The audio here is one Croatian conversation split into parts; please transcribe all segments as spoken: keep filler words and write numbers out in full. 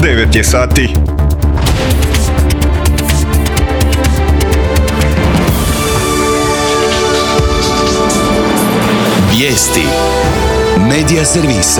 devet je sati. Vijesti Medija servisa.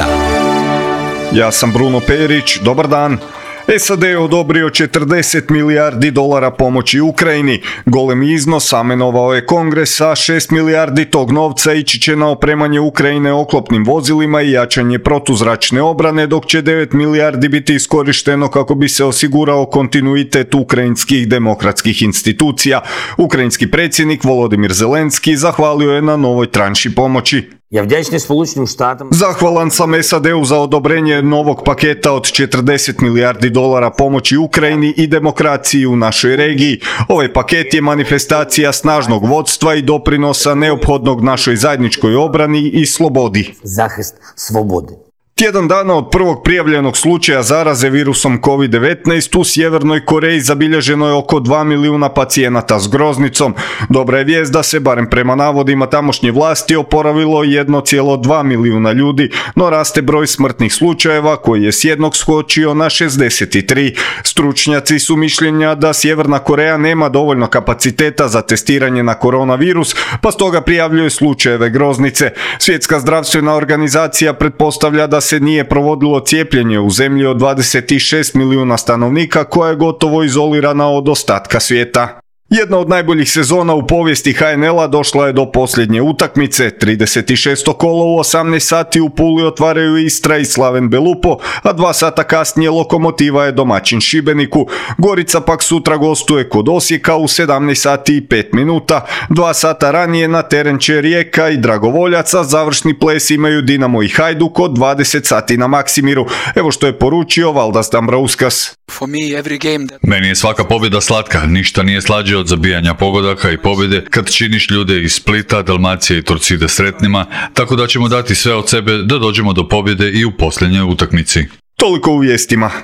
Ja sam Bruno Perić, dobar dan. S A D je odobrio četrdeset milijardi dolara pomoći Ukrajini. Golemi iznos amenovao je Kongres, a šest milijardi tog novca ići će na opremanje Ukrajine oklopnim vozilima i jačanje protuzračne obrane, dok će devet milijardi biti iskorišteno kako bi se osigurao kontinuitet ukrajinskih demokratskih institucija. Ukrajinski predsjednik Volodimir Zelenski zahvalio je na novoj tranši pomoći. Ja vděčný Spojenim štatom. Zahvalan sam S A D-u za odobrenje novog paketa od četrdeset milijardi dolara pomoći Ukrajini i demokraciji u našoj regiji. Ovaj paket je manifestacija snažnog vodstva i doprinosa neophodnog našoj zajedničkoj obrani i slobodi. Захист свободи. Tjedan dana od prvog prijavljenog slučaja zaraze virusom kovid devetnaest u Sjevernoj Koreji zabilježeno je oko dva milijuna pacijenata s groznicom. Dobra je vijest da se, barem prema navodima tamošnje vlasti, oporavilo jedan zarez dva milijuna ljudi, no raste broj smrtnih slučajeva koji je s jednog skočio na šezdeset tri. Stručnjaci su mišljenja da Sjeverna Koreja nema dovoljno kapaciteta za testiranje na koronavirus, pa stoga prijavljuje slučajeve groznice. Svjetska zdravstvena organizacija pretpostavlja da se nije provodilo cijepljenje u zemlji od dvadeset šest milijuna stanovnika koja je gotovo izolirana od ostatka svijeta. Jedna od najboljih sezona u povijesti H N L-a došla je do posljednje utakmice. trideset šesto kolo u osamnaest sati u Puli otvaraju Istra i Slaven Belupo, a dva sata kasnije Lokomotiva je domaćin Šibeniku. Gorica pak sutra gostuje kod Osijeka u sedamnaest sati i pet minuta. Dva sata ranije na teren će Rijeka i Dragovoljac, a završni ples imaju Dinamo i Hajduk od dvadeset sati na Maksimiru. Evo što je poručio Valdas Dambrauskas. Meni je svaka pobjeda slatka, ništa nije slađe od zabijanja pogodaka i pobjede kad činiš ljude iz Splita, Dalmacije i Torcide sretnima, tako da ćemo dati sve od sebe da dođemo do pobjede i u posljednjoj utakmici. Toliko u vijestima.